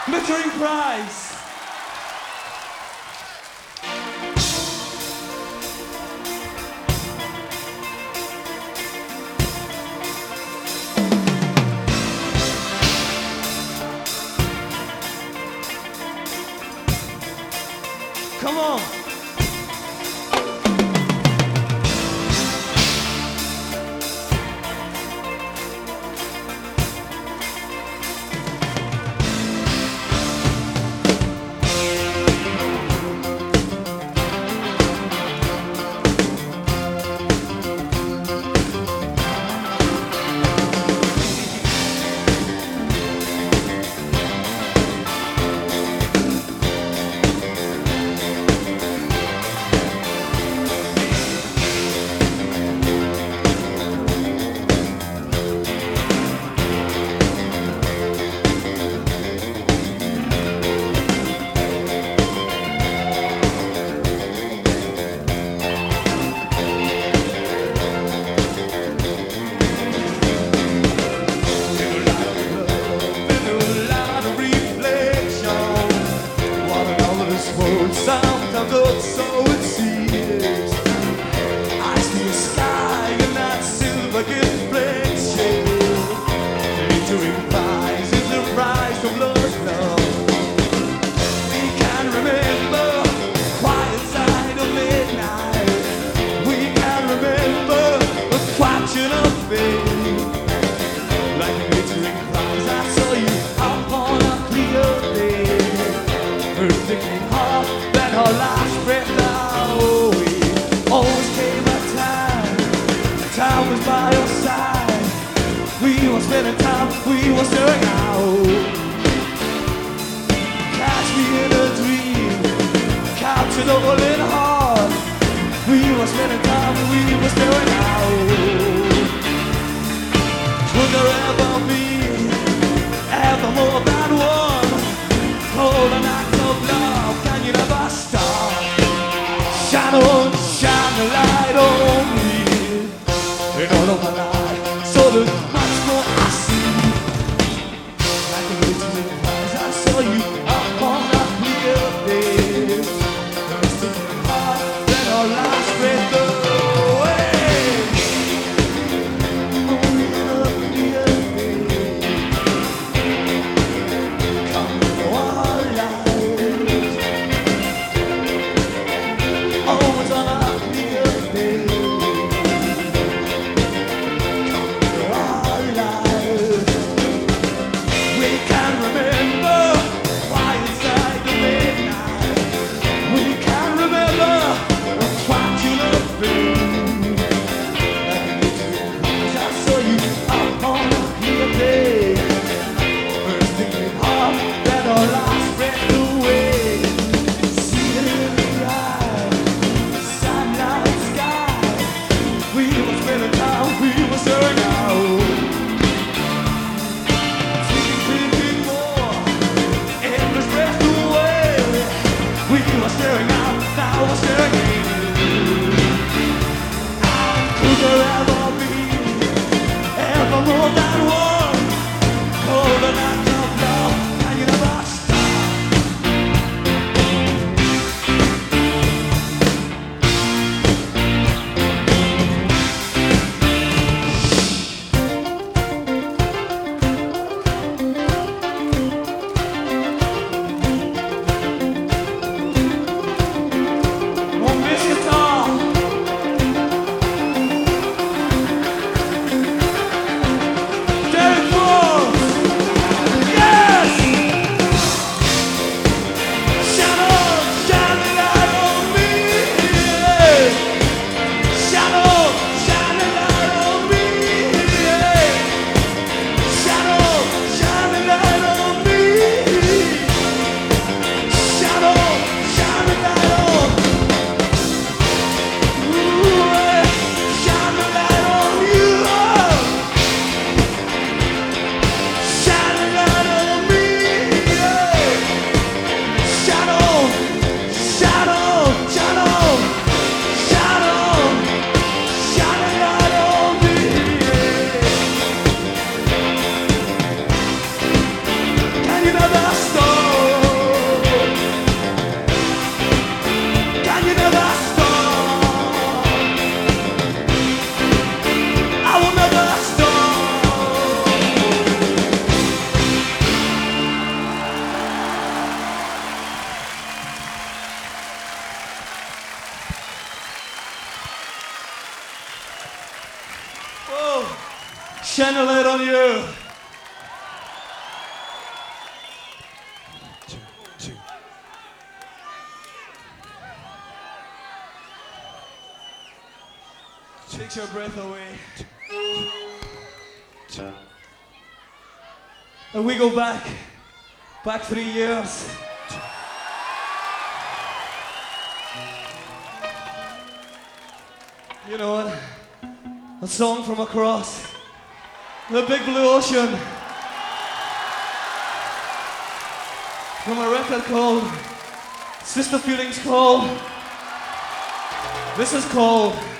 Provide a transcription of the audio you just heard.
Glittering prize. Come on. Sometimes looks so it seems. I see a sky in that silver reflection. Glittering prize is the prize of lost love. We can remember quiet side of midnight. We can remember the fraction of fame. Like a glittering prize, I saw you up on a clear day. Her thinking heart that her last breath away. Always came a time was by your side. We were spending time, we were staring out. Catch me in a dream, captured all in heart. We were spending time, we were staring out. Would there ever be ever more than one? Hold an act of love, can you never stop? Shine on, shine the light on me. In all of my life, so there's much more I see. Like a glittering prize, I saw you up on that clear day. There's a heart that our last breath. shine a light on you. Takes your breath away. And we go back 3 years. You know what? A song from across the big blue ocean. From a record called Sister Feelings Call. This is called